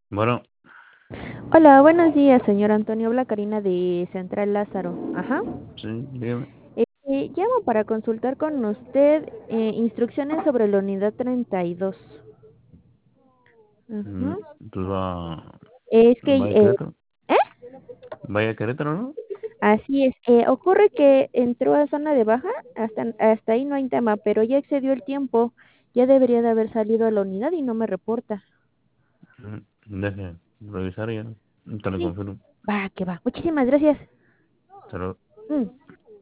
Bueno, Hola, buenos días, señor Antonio. Habla Karina de Central Lázaro. Ajá. sí, dígame. Llamo para consultar con usted instrucciones sobre la unidad 32. Mm, Ajá. Pues Es que, vaya a Querétaro. ¿eh? Vaya a Querétaro, ¿no? Así es. Ocurre que entró a zona de baja, hasta ahí no hay tema, pero ya excedió el tiempo. Ya debería de haber salido a la unidad y no me reporta. Deje revisar ya. Te lo Sí, confirmo. va, que va. Muchísimas gracias. Te lo- Mm.